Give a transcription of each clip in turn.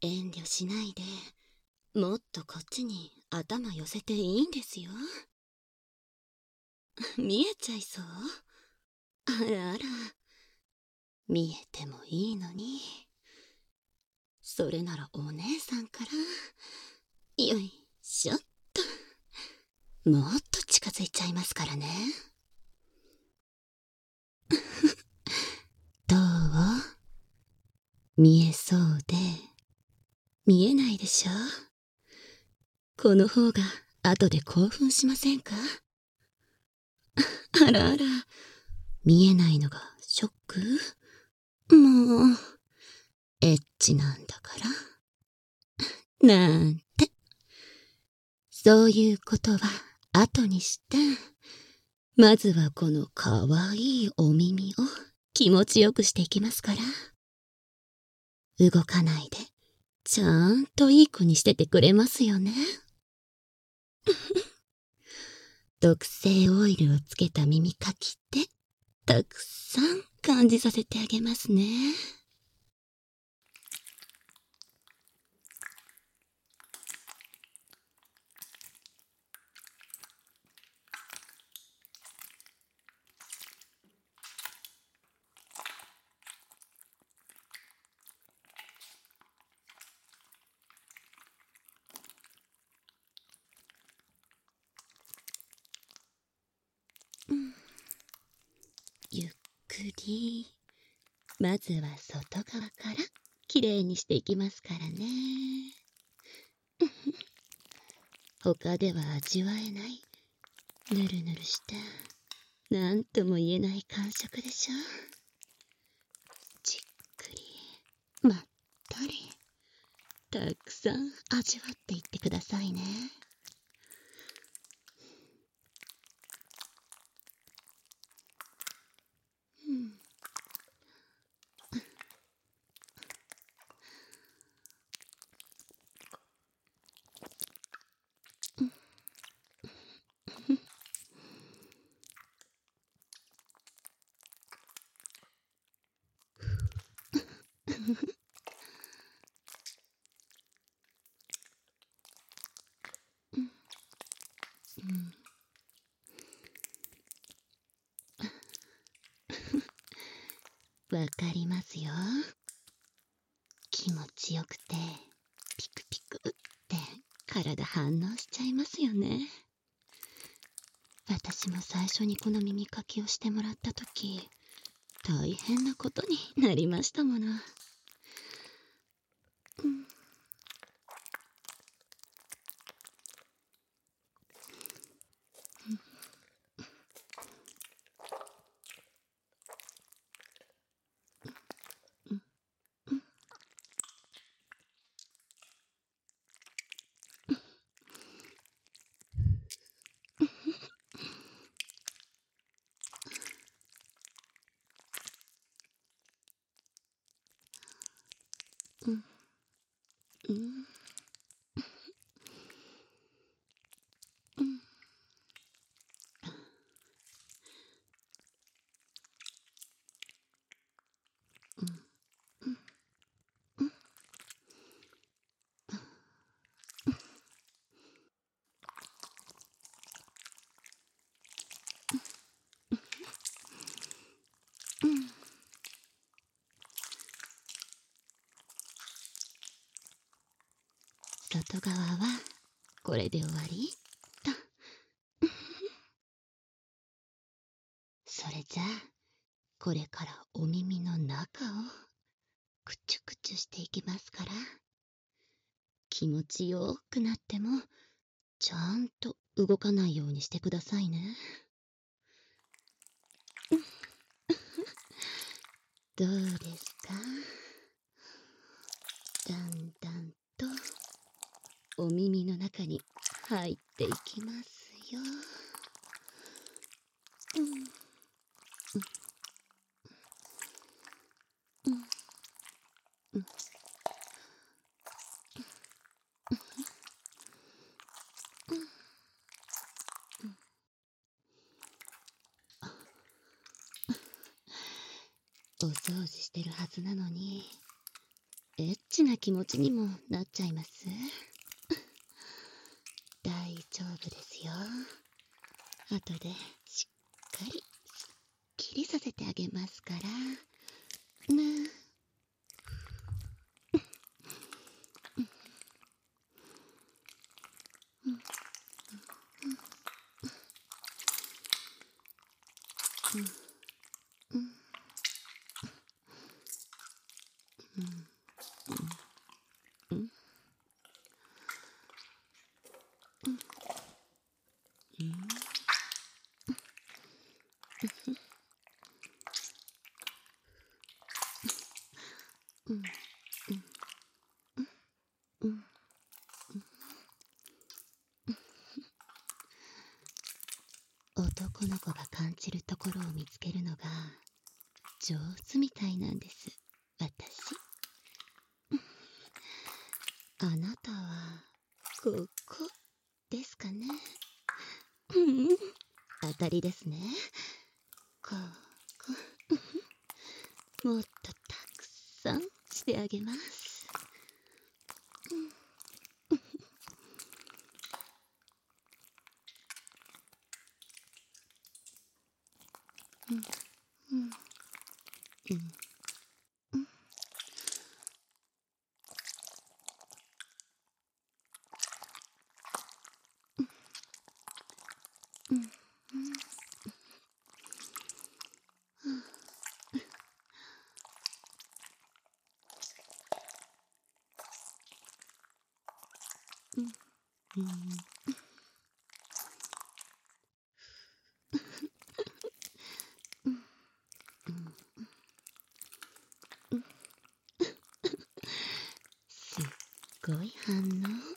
遠慮しないで、もっとこっちに頭寄せていいんですよ。見えちゃいそう。あらあら、見えてもいいのに。それならお姉さんから。よいしょっと。もっと近づいちゃいますからね。どう？見えそうで、見えないでしょ？この方が後で興奮しませんか？あらあら、見えないのがショック？もう、エッチなんだから。なんて。そういうことは後にして、まずはこのかわいいお耳を気持ちよくしていきますから。動かないで、ちゃんといい子にしててくれますよね。特製オイルをつけた耳かきで、たくさん感じさせてあげますね。ゆっくり、まずは外側からきれいにしていきますからね。他では味わえないぬるぬるしたなんとも言えない感触でしょ。じっくりまったりたくさん味わっていってくださいね。わかりますよ。気持ちよくてピクピクって体反応しちゃいますよね。私も最初にこの耳かきをしてもらった時、大変なことになりましたもの。外側はこれで終わりと。それじゃあこれからお耳の中をくちゅくちゅしていきますから、気持ちよくなってもちゃんと動かないようにしてくださいね。どうですか？だんだんとお耳の中に入っていきますよ。お掃除してるはずなのに、 エッチな気持ちにもなっちゃいます。大丈夫ですよ。後でしっかりすっきりさせてあげますからね。男の子が感じるところを見つけるのが上手みたいなんです、私。あなたはここですかね。当たりですね。ここ、もっとたくさんしてあげます。すっごい反応。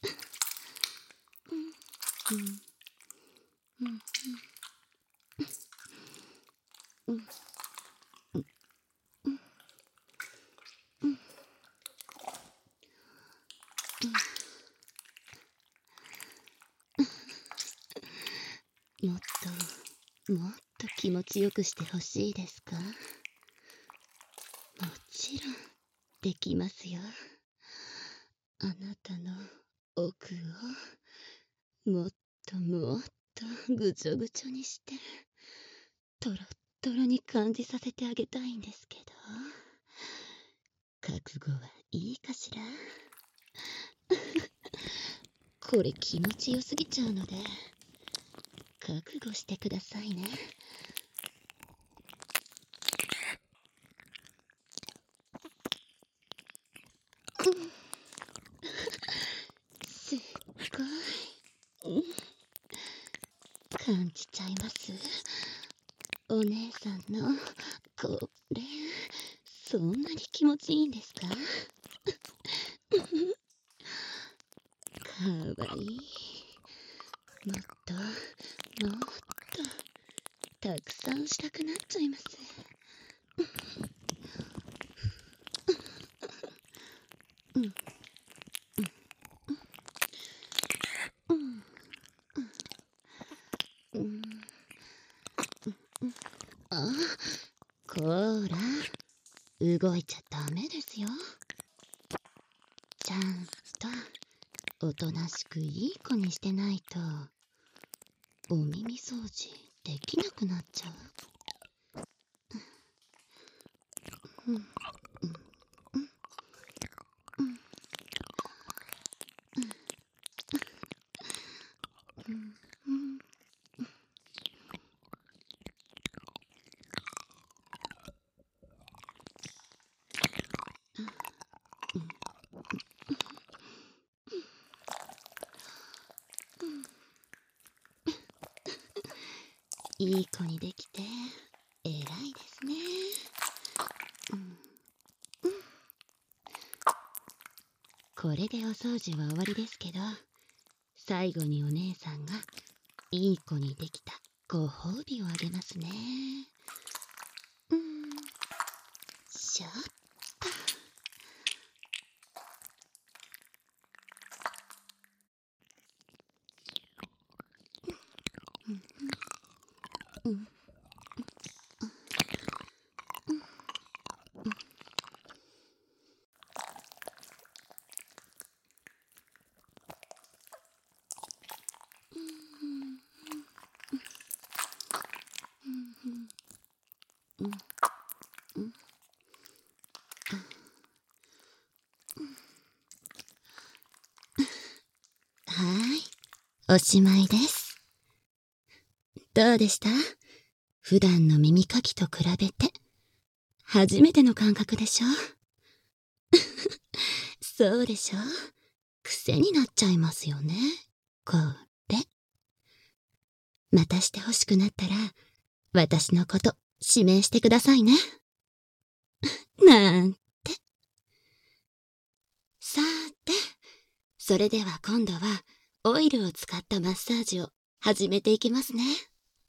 もっと気持ちよくしてほしいですか？もちろんできますよ。あなたの奥をもっとぐちょぐちょにしてトロットロに感じさせてあげたいんですけど、覚悟はいいかしら？これ気持ちよすぎちゃうので覚悟してくださいね。すっごい、感じちゃいます。お姉さんのこれ、そんなに気持ちいいんですか？かわいい。もっとたくさんしたくなっちゃいます。あ、こーら、動いちゃダメですよ。ちゃんとおとなしくいい子にしてないとお耳掃除できなくなっちゃう。いい子にできて偉いですね。これでお掃除は終わりですけど、最後にお姉さんがいい子にできたご褒美をあげますね。しょっおしまいです。どうでした？普段の耳かきと比べて、初めての感覚でしょ？そうでしょ？癖になっちゃいますよね、これ。またして欲しくなったら、私のこと指名してくださいね。なんて。さて、それでは今度はオイルを使ったマッサージを始めていきますね。